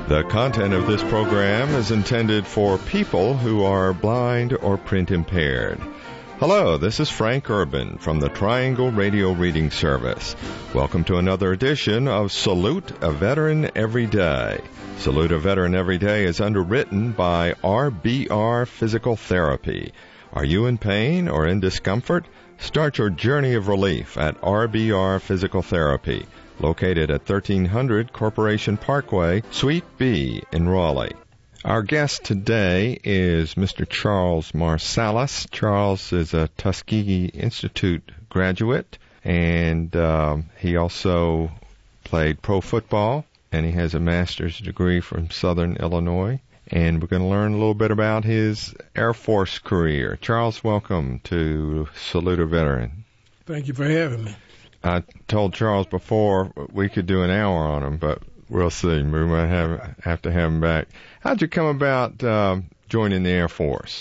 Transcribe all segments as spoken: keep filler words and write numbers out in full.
The content of this program is intended for people who are blind or print impaired. Hello, this is Frank Urban from the Triangle Radio Reading Service. Welcome to another edition of Salute a Veteran Every Day. Salute a Veteran Every Day is underwritten by R B R Physical Therapy. Are you in pain or in discomfort? Start your journey of relief at R B R Physical Therapy, located at thirteen hundred Corporation Parkway, Suite B in Raleigh. Our guest today is Mister Charles Marsalis. Charles is a Tuskegee Institute graduate, and um, he also played pro football, and he has a master's degree from Southern Illinois. And we're going to learn a little bit about his Air Force career. Charles, welcome to Salute a Veteran. Thank you for having me. I told Charles before we could do an hour on him, but we'll see. We might have have to have him back. How'd you come about um, joining the Air Force?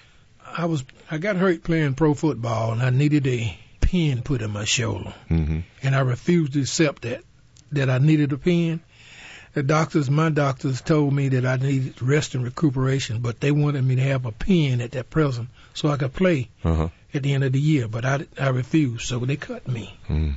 I was I got hurt playing pro football, and I needed a pin put in my shoulder, mm-hmm. and I refused to accept that that I needed a pin. The doctors, my doctors, told me that I needed rest and recuperation, but they wanted me to have a pin at that present so I could play uh-huh. at the end of the year. But I, I refused, so they cut me. Mm.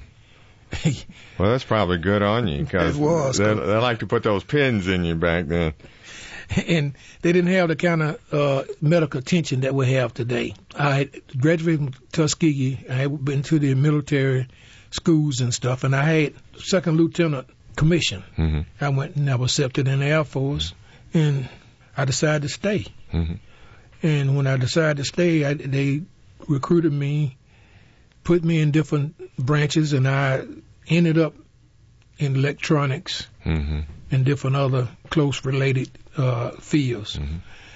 Well, that's probably good on you, because they, they like to put those pins in you back then. And they didn't have the kind of uh, medical attention that we have today. I had graduated from Tuskegee. I had been to the military schools and stuff, and I had second lieutenant commission. Mm-hmm. I went and I was accepted in the Air Force, and I decided to stay. Mm-hmm. And when I decided to stay, I, they recruited me, put me in different branches, and I ended up in electronics mm-hmm. and different other close related uh, fields, mm-hmm.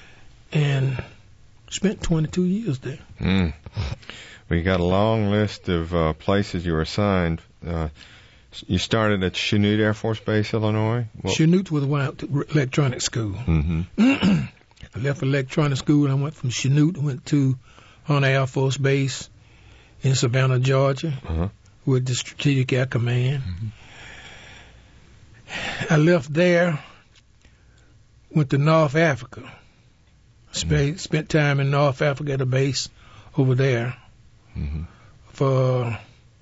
and spent twenty-two years there. Mm. We got a long list of uh, places you were assigned. Uh, You started at Chanute Air Force Base, Illinois? Well, Chanute was when I went to electronic school. Mm-hmm. I left electronic school and I went from Chanute, went to Hunter Air Force Base in Savannah, Georgia, uh-huh. with the Strategic Air Command. Mm-hmm. I left there, went to North Africa. Spent, mm-hmm. spent time in North Africa at a base over there mm-hmm. for...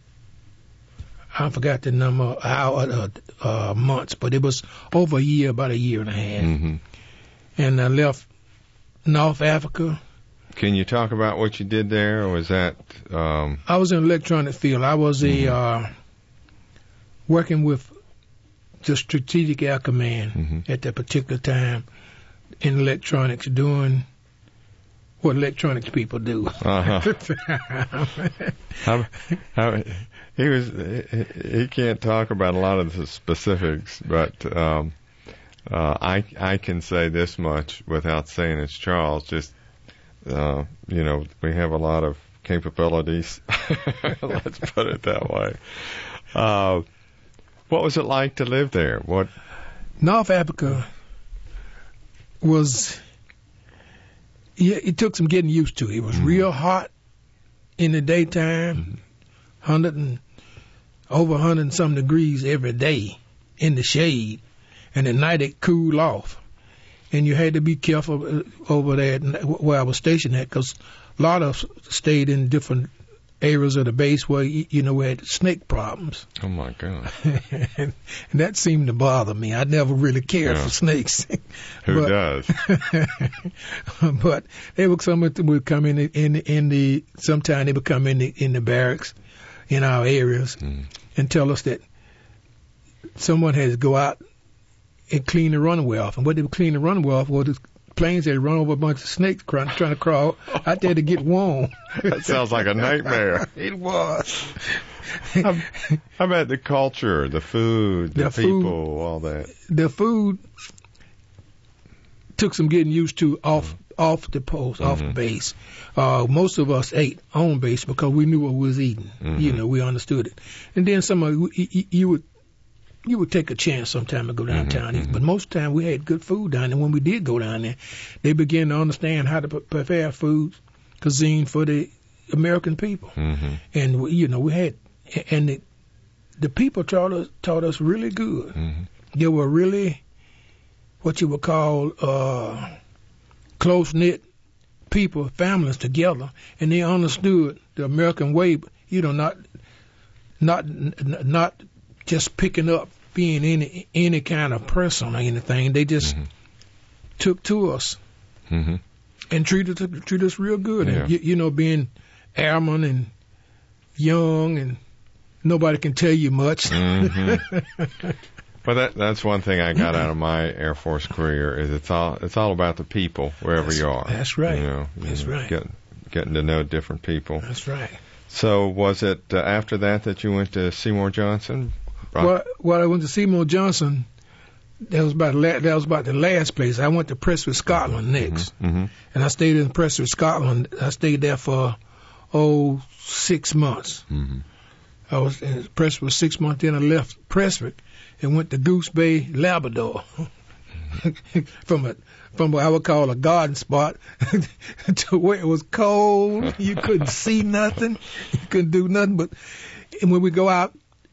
I forgot the number, hour, uh, uh, months, but it was over a year, about a year and a half. Mm-hmm. And I left North Africa. Can you talk about what you did there, or was that? Um... I was in the electronic field. I was mm-hmm. a uh, working with the Strategic Air Command mm-hmm. at that particular time in electronics, doing what electronics people do. Uh-huh. how, how, he was. He, he can't talk about a lot of the specifics, but um, uh, I I can say this much without saying it's Charles. Just uh, you know, we have a lot of capabilities. Let's put it that way. Uh, what was it like to live there? What? North Africa was. Yeah, it took some getting used to. It was mm-hmm. real hot in the daytime, mm-hmm. hundred and over hundred and some degrees every day in the shade, and at night it cooled off. And you had to be careful over there where I was stationed at, because a lot of us stayed in different areas of the base where you know we had snake problems. Oh my God! And that seemed to bother me. I never really cared yeah. for snakes. Who but, does? But they would some would come in the, in the, in the sometime they would come in the in the barracks in our areas mm. and tell us that someone had to go out and clean the runway off. And what they would clean the runway off was the planes that run over a bunch of snakes trying, trying to crawl out there to get warm. That sounds like a nightmare. It was. How, how about the culture, the food, the, the people, food, all that? The food took some getting used to off mm-hmm. off the post, mm-hmm. off the base. Uh, most of us ate on base because we knew what we was eating. Mm-hmm. You know, we understood it. And then some of you, you would you would take a chance sometime to go downtown. Mm-hmm. But most of the time we had good food down there. When we did go down there, they began to understand how to prepare food, cuisine for the American people. Mm-hmm. And, we, you know, we had, and the, the people taught us, taught us really good. Mm-hmm. They were really what you would call uh, close-knit people, families together, and they understood the American way, you know, not not not just picking up being any any kind of person or anything. They just mm-hmm. took to us mm-hmm. and treated treated us real good. Yeah. And you, you know, being airman and young and nobody can tell you much. Mm-hmm. But that that's one thing I got out of my Air Force career is it's all it's all about the people wherever that's, you are. That's right. You know, you that's know, right. Get, getting to know different people. That's right. So was it uh, after that that you went to Seymour Johnson? Well, well, I went to Seymour Johnson. That was about la- that was about the last place. I went to Prestwick, Scotland next, mm-hmm. Mm-hmm. and I stayed in Prestwick, Scotland. I stayed there for oh six months. Mm-hmm. I was in Prestwick six months. Then I left Prestwick and went to Goose Bay, Labrador, from a from what I would call a garden spot to where it was cold. You couldn't see nothing. You couldn't do nothing. But and when we go out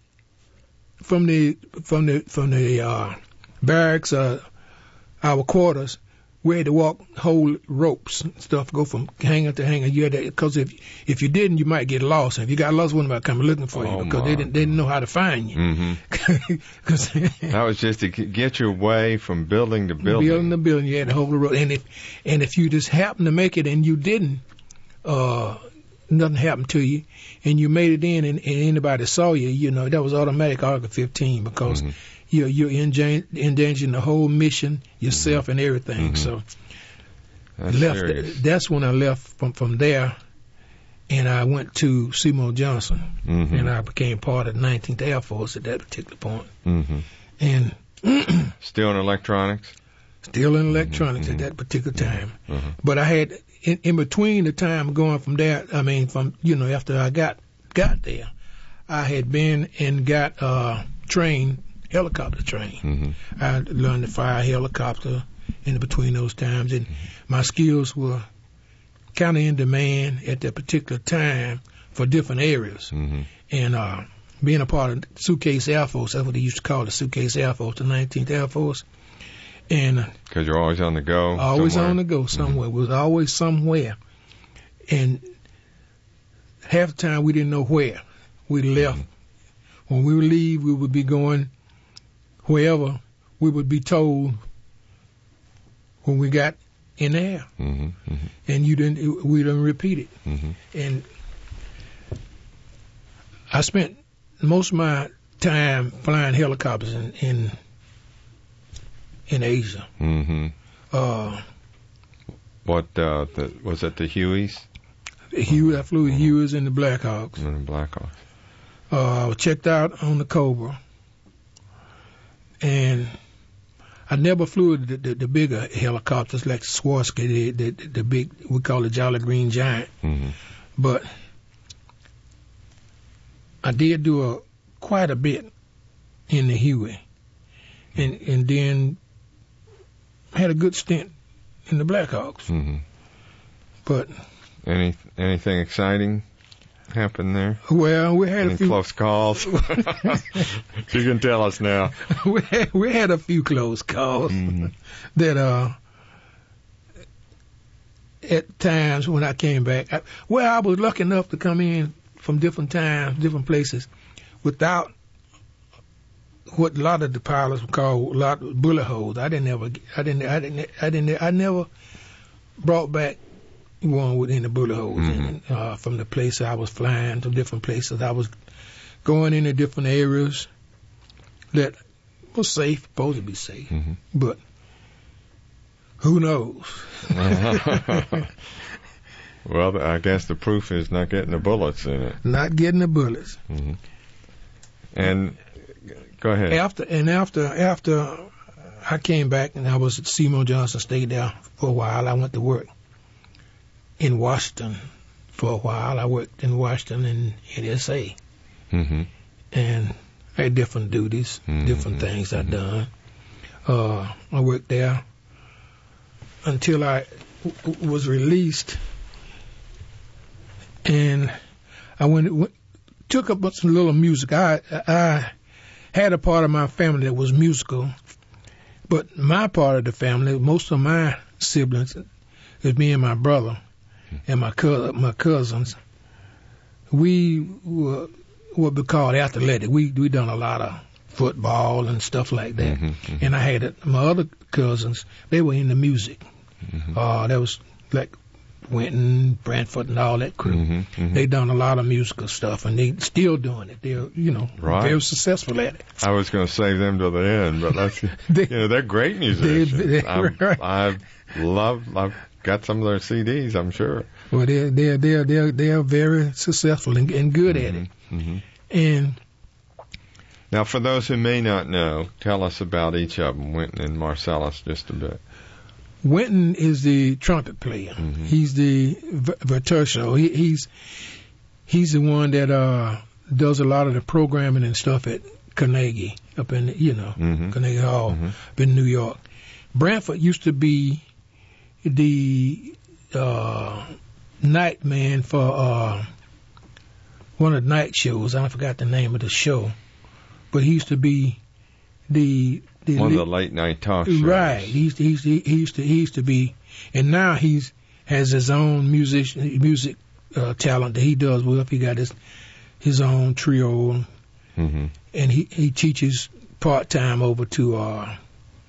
from the from the from the uh, barracks, uh, our quarters, we had to walk hold ropes and stuff, go from hanger to hanger. You had to, because if if you didn't, you might get lost. And if you got lost, one might come looking for you oh because my. they didn't they didn't know how to find you. Mm-hmm. That was just to get your way from building to building. Building to building, you had to hold the rope. And if and if you just happened to make it and you didn't, uh, nothing happened to you, and you made it in, and, and anybody saw you, you know, that was automatic Article fifteen because. Mm-hmm. You're, you're endangering the whole mission, yourself, mm-hmm. and everything. Mm-hmm. So that's, left, serious. that's when I left from, from there, and I went to Seymour Johnson, mm-hmm. and I became part of the nineteenth Air Force at that particular point. Mm-hmm. And still in electronics? Still in electronics mm-hmm. at that particular time. Mm-hmm. But I had, in, in between the time going from there, I mean, from, you know, after I got got there, I had been and got uh, trained helicopter training. Mm-hmm. I learned to fly a helicopter in between those times, and mm-hmm. my skills were kind of in demand at that particular time for different areas. Mm-hmm. And uh, being a part of Suitcase Air Force, that's what they used to call the Suitcase Air Force, the nineteenth Air Force. And because you're always on the go, always somewhere. on the go somewhere. Mm-hmm. Was always somewhere, and half the time we didn't know where we left. Mm-hmm. When we would leave, we would be going wherever we would be told when we got in the air, mm-hmm, mm-hmm. and you didn't, we didn't repeat it. Mm-hmm. And I spent most of my time flying helicopters in in, in Asia. Mm-hmm. Uh, what uh, the, was it? The Hueys? The Huey, I flew the mm-hmm. Hueys and the Blackhawks. And the Blackhawks. Uh, I was checked out on the Cobra. And I never flew the, the, the bigger helicopters like Swarovski, the, the, the big, we call it Jolly Green Giant. Mm-hmm. But I did do a quite a bit in the Huey. And, and then had a good stint in the Blackhawks. Mm-hmm. But Any anything exciting happened there? Well, we had Any a few close calls. You can tell us now. we had, we had a few close calls mm-hmm. that uh at times when I came back, I, well, I was lucky enough to come in from different times, different places, without what a lot of the pilots would call a lot of bullet holes. I didn't ever, I didn't, I didn't, I didn't, I never brought back one with any bullet holes mm-hmm. in it, uh, from the place I was flying to different places. I was going into different areas that was safe, supposed to be safe, mm-hmm. but who knows? Well, I guess the proof is not getting the bullets in it. Not getting the bullets. Mm-hmm. And go ahead. After and after after I came back and I was at Seymour Johnson, stayed there for a while. I went to work in Washington for a while. I worked in Washington and N S A, mm-hmm. and I had different duties, mm-hmm. different things I done. Uh, I worked there until I w- was released, and I went, went took up some little music. I I had a part of my family that was musical. But my part of the family, most of my siblings, is me and my brother and my co- my cousins. We were what we called athletic. We we done a lot of football and stuff like that. Mm-hmm, mm-hmm. And I had it, my other cousins. They were into music. Mm-hmm. Uh, that was like Winton, Brantford, and all that crew. Mm-hmm, mm-hmm. They done a lot of musical stuff, and they still doing it. They're, you know, Right. very successful at it. I was going to save them to the end, but that's They- you know they're great musicians. they- I'm- right. I've loved. I've got some of their C Ds. I'm sure. Well, they're they're they're they're they're very successful and, and good at it. Mm-hmm. And Now, for those who may not know, tell us about each of them, Winton and Marcellus, just a bit. Winton is the trumpet player. Mm-hmm. He's the v- virtuoso. He, he's he's the one that uh, does a lot of the programming and stuff at Carnegie up in you know Mhm. Carnegie Hall Mhm. up in New York. Brantford used to be the uh, night man for uh, one of the night shows. I forgot the name of the show, but he used to be the the One li- of the late night talk shows. Right. He used to, he used to, he used to, he used to be, and now he's has his own music music uh, talent that he does with. He got his his own trio, Mm-hmm. and he he teaches part time over to uh,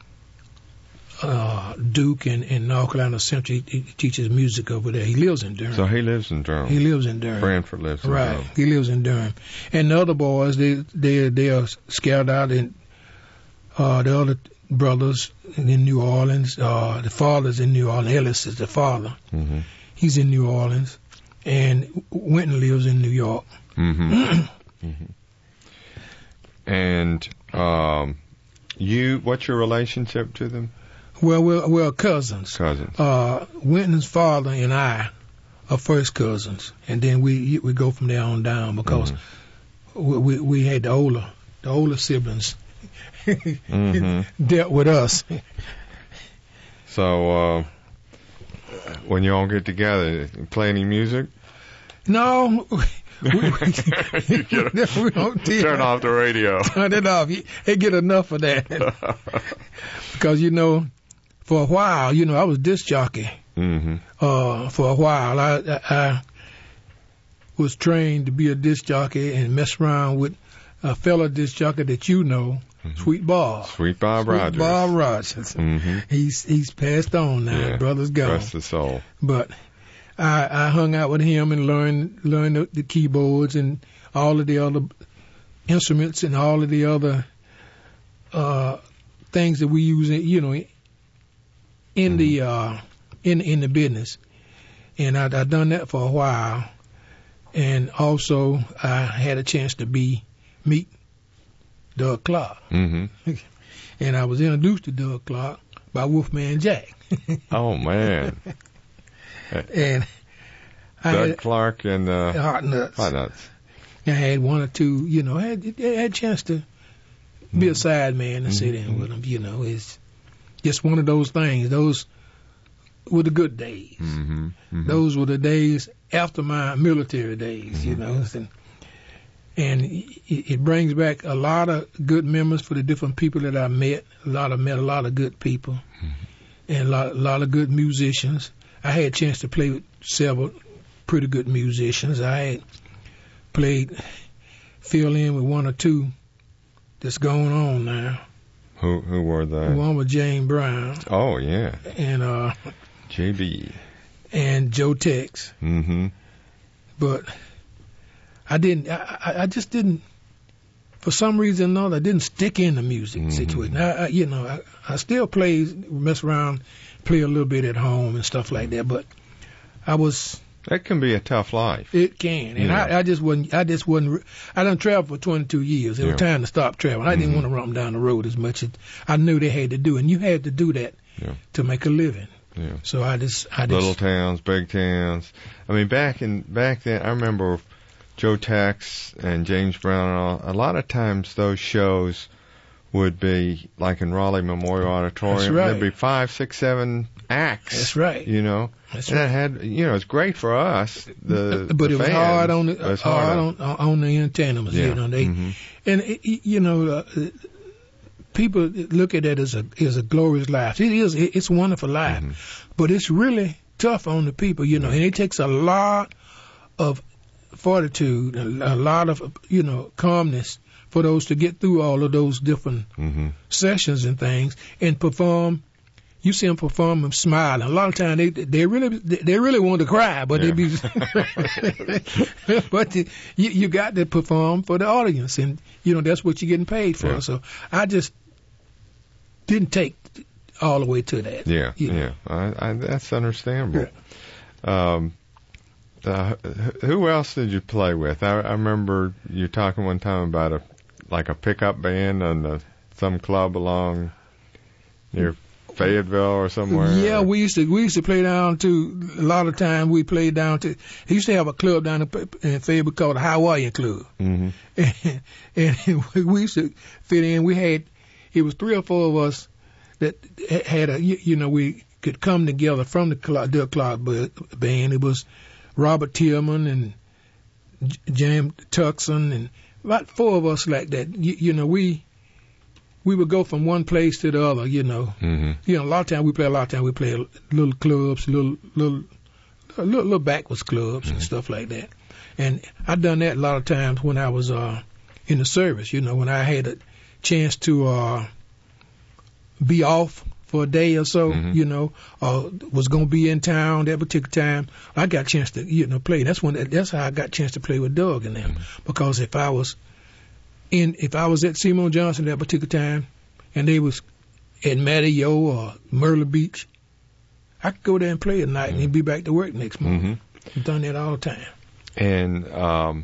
uh, Duke and in North Carolina Central. He, he teaches music over there. He lives in Durham. So he lives in Durham. he lives in Durham. Branford lives in Right. Durham. He lives in Durham. And the other boys, they they they are scattered out in uh, the other brothers in New Orleans. Uh, the father's in New Orleans. Ellis is the father. Mm-hmm. He's in New Orleans, and Winton lives in New York. Mm-hmm. mm-hmm. And um, you, what's your relationship to them? Well, we're, we're cousins. Cousins. Uh, Winton's father and I are first cousins, and then we we go from there on down because we, we we had the older the older siblings Mm-hmm. dealt with us. So uh, when you all get together, you play any music? No, we, we, You get we don't do Turn that. off the radio. Turn it off. You- They get enough of that because you know, for a while, you know, I was disc jockey. Mm-hmm. Uh, for a while, I, I I was trained to be a disc jockey and mess around with a fellow disc jockey that you know, Mm-hmm. Sweet Bob. Sweet Bob Sweet Rogers. Bob Rogers. Mm-hmm. He's he's passed on now. Yeah. Brother's gone. Rest the soul. But I, I hung out with him and learned learned the, the keyboards and all of the other instruments and all of the other uh, things that we use, in, you know, in Mm-hmm. the uh, in in the business. And I I done that for a while, and also I had a chance to be meet Doug Clark, Mm-hmm. and I was introduced to Doug Clark by Wolfman Jack, Oh, man. and I Doug had Clark and uh, Hot Nuts. Hot Nuts. I had one or two, you know, I had, I had a chance to be a side man and sit in with them, you know. It's just one of those things. Those were the good days. Mm-hmm. Mm-hmm. Those were the days after my military days, you know. And, and it, it brings back a lot of good memories for the different people that I met. A lot of met a lot of good people and a lot, a lot of good musicians. I had a chance to play with several pretty good musicians. I had played, fill in with one or two that's going on now. Who who were they? One with Jane Brown Oh, yeah. and uh J B. and Joe Tex, Mm-hmm. but I didn't. I, I- I just didn't. For some reason or another, I didn't stick in the music Mhm. situation. I, I, you know, I, I still play, mess around, play a little bit at home and stuff like that. But I was. That can be a tough life. It can, and Yeah. I, I just wasn't. I just wasn't. I done traveled for twenty-two years. It Yeah. was time to stop traveling. I didn't Mhm. want to run down the road as much as I knew they had to do, and you had to do that Yeah. to make a living. Yeah. So I just, I just, Little towns, big towns. I mean, back in back then, I remember Joe Tex and James Brown. And all, a lot of times, those shows would be like in Raleigh Memorial Auditorium. That's right. There'd be five, six, seven acts. That's right. You know, That's and right. that had, you know, it's great for us. The but the it was fans, hard on the but it's hard, hard on on the antennas, Yeah. you know. They Mhm. and it, you know, uh, people look at it as a as a glorious life. It is. It's a wonderful life, mm-hmm. but it's really tough on the people, you know. Mm-hmm. And it takes a lot of fortitude, a, a lot of you know calmness for those to get through all of those different mm-hmm. sessions and things and perform. You see them perform and smile. And a lot of times they they really they really want to cry, but yeah. they be. but the, you you got to perform for the audience, and you know that's what you're getting paid for. Yeah. So I just didn't take all the way to that. Yeah, you know? yeah, I, I, that's understandable. Yeah. Um, uh, who else did you play with? I, I remember you talking one time about a like a pickup band on the, some club along near Fayetteville or somewhere. Yeah, we used to we used to play down to a lot of times we played down to. He used to have a club down in Fayetteville called the Hawaiian Club, mm-hmm. and, and we used to fit in. We had it was three or four of us that had a you, you know we could come together from the Clark, the Clark band. It was Robert Tillman and James Tuckson and about four of us like that. You, you know we. We would go from one place to the other, you know. Mm-hmm. You know, a lot of times we play. A lot of times we play little clubs, little little little, little backwards clubs mm-hmm. and stuff like that. And I done that a lot of times when I was uh, in the service. You know, when I had a chance to uh, be off for a day or so. Mm-hmm. You know, uh, was gonna be in town that particular time. I got a chance to you know play. That's when that's how I got a chance to play with Doug and them. Mm-hmm. Because if I was In, if I was at Seymour Johnson that particular time, and they was at Mateo or Myrtle Beach, I could go there and play at night mm-hmm. and be back to work next morning. Mm-hmm. I've done that all the time. And um,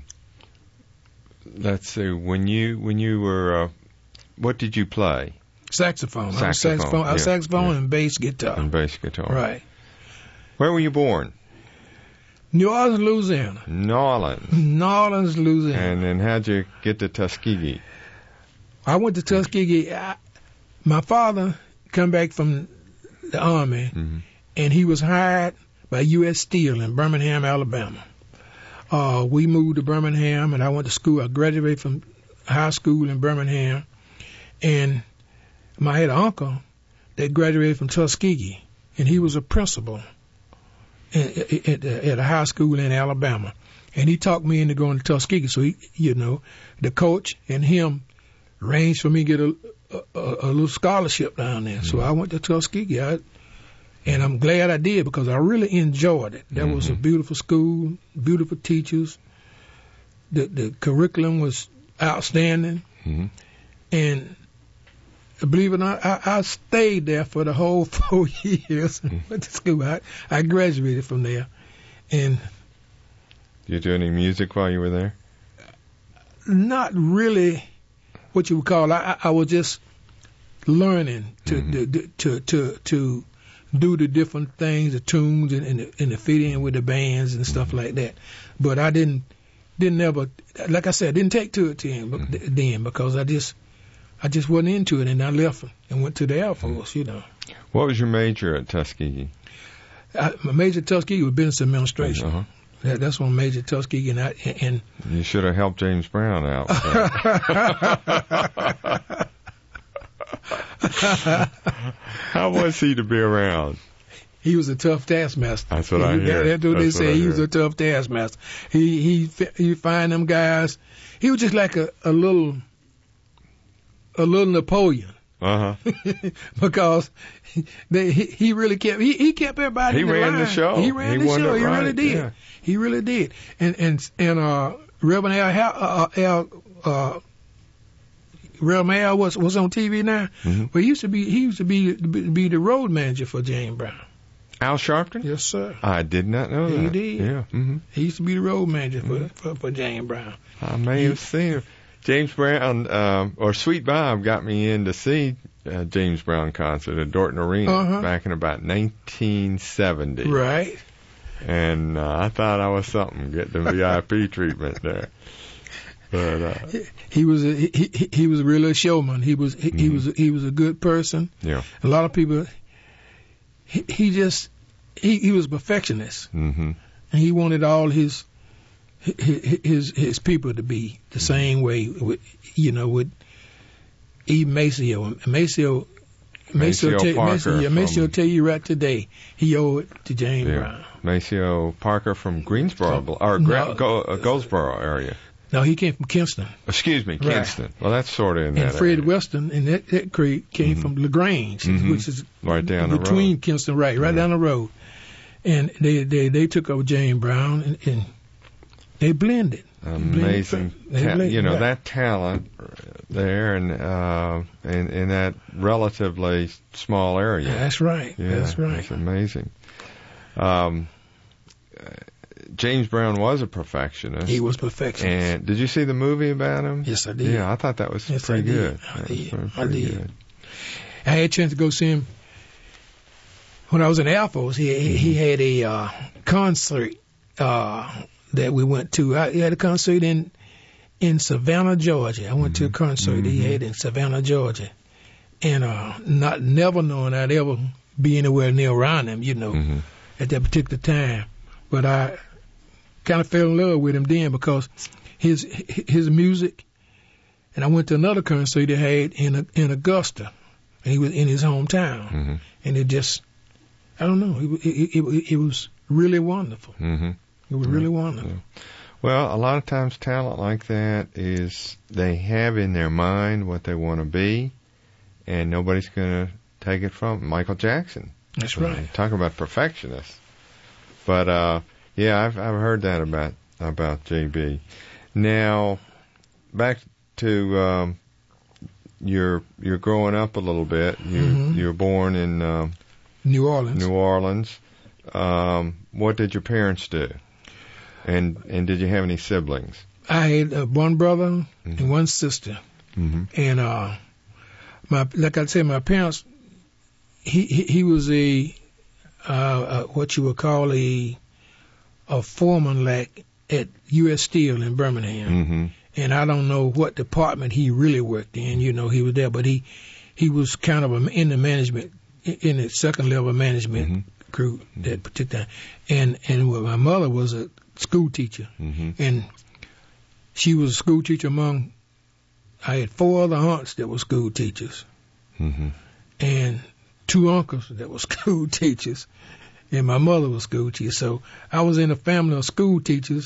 let's see, when you when you were, uh, what did you play? Saxophone. Saxophone. I was saxophone, yeah. I was saxophone yeah. and bass guitar. And bass guitar. Right. Where were you born? New Orleans, Louisiana. New Orleans. New Orleans, Louisiana. And then how'd you get to Tuskegee? I went to Tuskegee. I, my father come back from the Army, mm-hmm. and he was hired by U S Steel in Birmingham, Alabama. Uh, we moved to Birmingham, and I went to school. I graduated from high school in Birmingham, and I had an uncle that graduated from Tuskegee, and he was a principal At, at, at a high school in Alabama, and he talked me into going to Tuskegee. So he, you know, the coach and him arranged for me to get a, a, a little scholarship down there. Mm-hmm. So I went to Tuskegee, I, and I'm glad I did because I really enjoyed it. That mm-hmm. was a beautiful school, beautiful teachers. The the curriculum was outstanding, mm-hmm. and believe it or not, I, I stayed there for the whole four years. Went to school. I, I graduated from there. And did you do any music while you were there? Not really what you would call. I, I was just learning to, mm-hmm. to to to to do the different things, the tunes, and, and, the, and the fit in with the bands and stuff mm-hmm. like that. But I didn't didn't ever, like I said, I didn't take to it then, mm-hmm. then because I just. I just wasn't into it, and I left and went to the Air Force, you know. What was your major at Tuskegee? I, my major at Tuskegee was business administration. Uh-huh. That, that's one major at Tuskegee. And, I, and you should have helped James Brown out. How was he to be around? He was a tough taskmaster. That's what I hear. That's what they say. He was a tough taskmaster. He he he find them guys. He was just like a, a little... a little Napoleon, uh-huh. because they, he, he really kept he, he kept everybody. He in the ran line. the show. He ran he the show. He right. really did. Yeah. He really did. And and and uh, Reverend Al, uh, Al uh, Reverend Al was was on T V now. Mm-hmm. But he used to be he used to be be the road manager for James Brown. Al Sharpton? Yes, sir. I did not know he that. He did. Yeah. Mm-hmm. He used to be the road manager mm-hmm. for, for for James Brown. I may he, have seen him. James Brown, um, or Sweet Bob got me in to see uh, James Brown concert at Dorton Arena uh-huh. back in about nineteen seventy. Right. And uh, I thought I was something, getting the V I P treatment there. But uh, he, he was a, he, he he was really a showman. He was he, mm-hmm. he was he was a good person. Yeah. A lot of people. He, he just he he was a perfectionist, mm-hmm. and he wanted all his. His, his his people to be the same way, with, you know, with E. Maceo. Maceo, Maceo Maceo, tell, Parker Maceo, yeah, from- Maceo tell you right today, he owed it to James Yeah. Brown. Maceo Parker from Greensboro, or Gra- No. Go, uh, Goldsboro area. No, he came from Kinston. Excuse me, Right. Kinston. Well, that's sort of in And that Fred area. Weston and that, that creek came Mhm. from LaGrange, Mhm. which is Right down the between road. Kinston, right, right Mhm. down the road. And they, they, they took over James Brown and, and they blended. Amazing, They ta- blended, you know right. that talent there, and uh, in in that relatively small area. That's right. Yeah, That's right. It's amazing. Um, uh, James Brown was a perfectionist. He was perfectionist. And did you see the movie about him? Yes, I did. Yeah, I thought that was Yes, pretty I did. good. I That was did. pretty- I pretty did. good. I had a chance to go see him when I was in Air Force. He he, he had a uh, concert uh, that we went to. I, he had a concert in in Savannah, Georgia. I went to a concert he Mhm. had in Savannah, Georgia, and uh, not never knowing I'd ever be anywhere near around him, you know, Mhm. at that particular time. But I kind of fell in love with him then because his his music. And I went to another concert he had in in Augusta, and he was in his hometown. Mhm. And it just, I don't know, it it, it, it was really wonderful. Mhm. It was really wonderful. Well, a lot of times talent like that is they have in their mind what they want to be, and nobody's going to take it from them. Michael Jackson. That's Uh, right. Talk about perfectionists. But uh, yeah, I've I've heard that about about J B. Now, back to um, your you're growing up a little bit. You Mhm. you were born in um, New Orleans. New Orleans. Um, what did your parents do? And and did you have any siblings? I had uh, one brother Mhm. and one sister, Mm-hmm. and uh, my like I said, my parents. He he, he was a uh, uh, what you would call a a foreman like at U S Steel in Birmingham. Mm-hmm. And I don't know what department he really worked in. You know, he was there, but he he was kind of a, in the management, in the second level management Mhm. crew that particular time. And and well, my mother was a school teacher, Mm-hmm. and she was a school teacher among. I had four other aunts that were school teachers, Mm-hmm. and two uncles that were school teachers, and my mother was school teacher. So I was in a family of school teachers.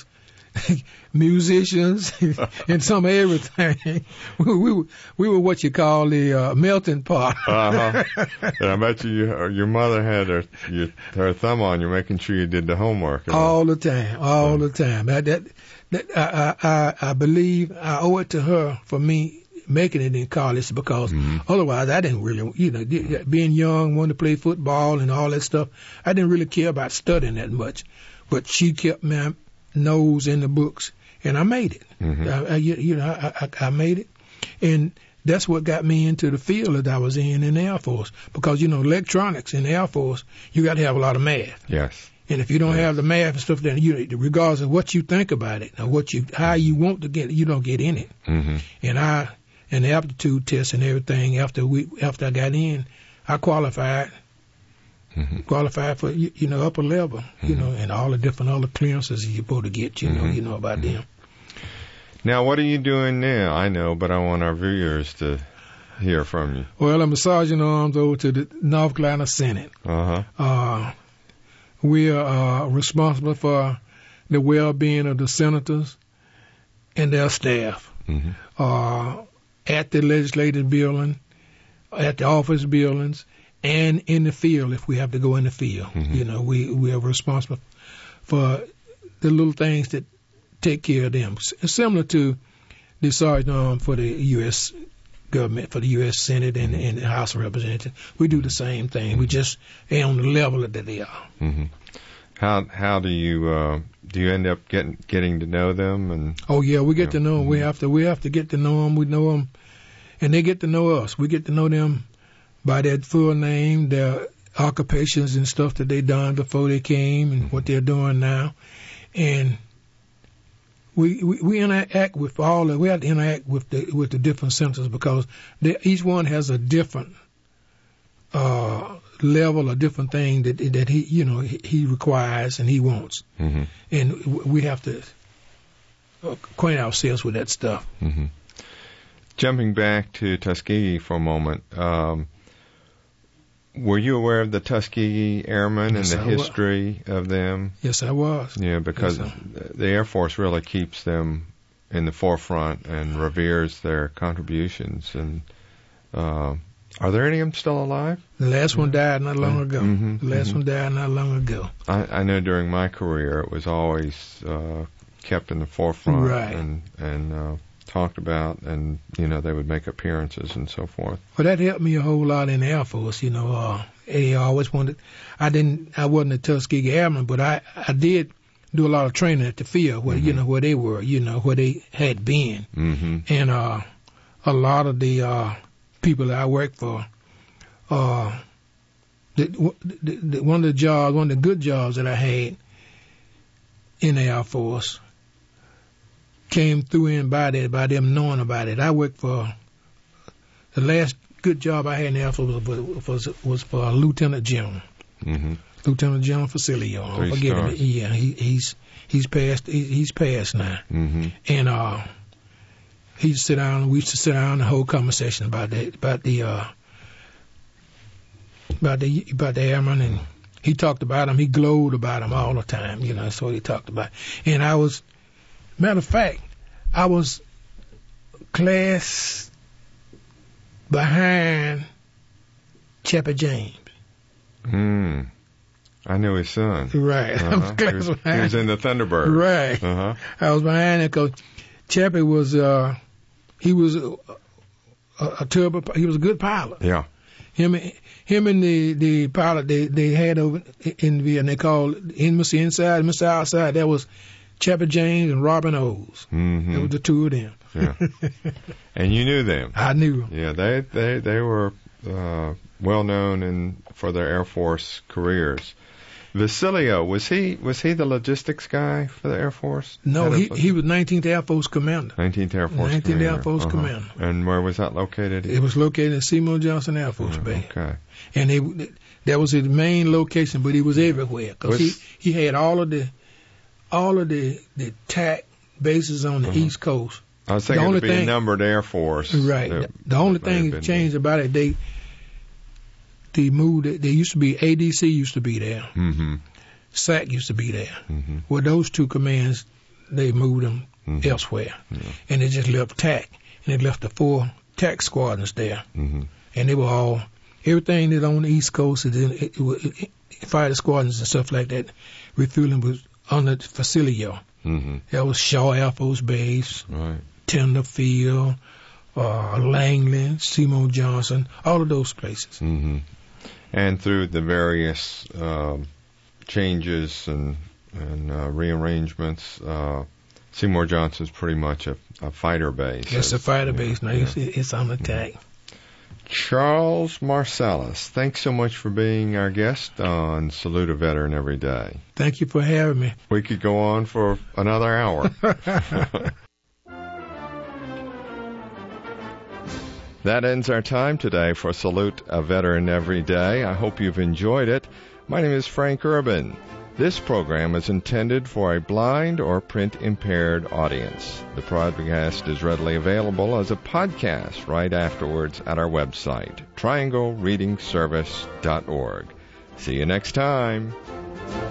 Musicians and some of everything. We, we were we were what you call the uh, melting pot. Uh-huh. And I bet you your, your mother had her your, her thumb on you, making sure you did the homework. all the time, all the time. That, that, that I, I I I believe I owe it to her for me making it in college because Mhm. otherwise I didn't really, you know, di- being young, wanting to play football and all that stuff. I didn't really care about studying that much, but she kept my nose in the books, and I made it. Mhm. I, I, you you know, I, I, I made it, and that's what got me into the field that I was in in the Air Force. Because you know, electronics in the Air Force, you got to have a lot of math, Yes. and if you don't Yes. have the math and stuff, then you, regardless of what you think about it or what you, how you want to get it, you don't get in it. Mm-hmm. And I, and the aptitude test and everything after we, after I got in, I qualified. Mm-hmm. Qualified for you, you know upper level, you Mhm. know, and all the different other clearances you're supposed to get, you know, Mhm. you know about Mhm. them. Now, what are you doing now? I know, but I want our viewers to hear from you. Well, I'm a sergeant arms over to the North Carolina Senate. Uh-huh. Uh, we are uh, responsible for the well-being of the senators and their staff Mm-hmm. uh, at the legislative building, at the office buildings, and in the field if we have to go in the field. Mhm. You know, we, we are responsible for the little things that take care of them. S- similar to the sergeant arm for the U S government, for the U S Senate and, and the House of Representatives. We do the same thing. We just are on the level that they are. Mm-hmm. How how do you uh, do you end up getting getting to know them and Oh yeah, we get Yeah. to know them. We have to we have to get to know them. We know them, and they get to know us. We get to know them by their full name, their occupations and stuff that they done before they came, and what they're doing now, and we we, we interact with all. The, we have to interact with the with the different senators because they, each one has a different uh, level, a different thing that that he you know he, he requires and he wants, mm-hmm. and we have to acquaint ourselves with that stuff. Mm-hmm. Jumping back to Tuskegee for a moment, um, were you aware of the Tuskegee Airmen Yes, and the I history was. of them? Yes, I was. Yeah, because yes, the Air Force really keeps them in the forefront and reveres their contributions. And uh, are there any of them still alive? The last yeah. one died not long ago. Mm-hmm, the last mm-hmm. one died not long ago. I, I know during my career it was always uh, kept in the forefront right. and and uh, talked about, and you know they would make appearances and so forth. Well, that helped me a whole lot in the Air Force. You know, uh, they always wanted. I didn't. I wasn't a Tuskegee Airman, but I I did do a lot of training at the field where mm-hmm. you know where they were, you know where they had been, mm-hmm. and uh, a lot of the uh, people that I worked for. Uh, the, the, the, one of the jobs, one of the good jobs that I had in the Air Force came through in by that, by them knowing about it. I worked for, the last good job I had in the Air Force was, was, was for a Lieutenant General. Mm-hmm. Lieutenant General Facilio. I forget him. Yeah, he, he's, he's passed, he, he's passed now. Mm-hmm. And, uh, he used to sit down, we used to sit down and hold conversation about that, about the, uh, about the about the airman, and he talked about him. He glowed about him all the time. You know, that's what he talked about. And I was, matter of fact, I was class behind Chappie James. Hmm. I knew his son. Right. Uh-huh. I was class he, was, behind. he was in the Thunderbird. Right. Uh-huh. I was behind it because Chappie was, uh, he was a, a, a turbo, he was a good pilot. Yeah. Him, him and the, the pilot they, they had over in Vietnam, they called Mister Inside, Mister Outside. That was Chappie James and Robin O's. Mm-hmm. That was the two of them. Yeah. And you knew them. I knew them. Yeah, they they they were uh, well known in for their Air Force careers. Vasilio, was he was he the logistics guy for the Air Force? No, he he was nineteenth Air Force Commander. nineteenth Air Force nineteenth Commander. Air Force uh-huh. Commander. And where was that located? It was located at Seymour Johnson Air Force yeah, Base. Okay. And they, that was his main location, but he was everywhere because he, he had all of the all of the the T A C bases on the uh-huh. East Coast. I was thinking the only it'd be thing, a numbered Air Force. Right. That, the only thing that changed there. about it, they they moved it. There used to be A D C used to be there. Mm-hmm. S A C used to be there. Mm-hmm. Well, those two commands, they moved them mm-hmm. elsewhere. Yeah. And they just left T A C. And they left the four T A C squadrons there. Mm-hmm. And they were all, everything that on the East Coast, it, it, it, it, fighter squadrons and stuff like that, refueling was under Facilio. Mm-hmm. That was Shaw Air Force Base, right. Tenderfield, uh, Langley, Seymour Johnson, all of those places. Mm-hmm. And through the various uh, changes and, and uh, rearrangements, uh, Seymour Johnson's pretty much a, a fighter base. It's a fighter yeah, base now. Yeah. It's, it's on attack. Charles Marcellus, thanks so much for being our guest on Salute a Veteran Every Day. Thank you for having me. We could go on for another hour. That ends our time today for Salute a Veteran Every Day. I hope you've enjoyed it. My name is Frank Urban. This program is intended for a blind or print-impaired audience. The podcast is readily available as a podcast right afterwards at our website, triangle reading service dot org. See you next time.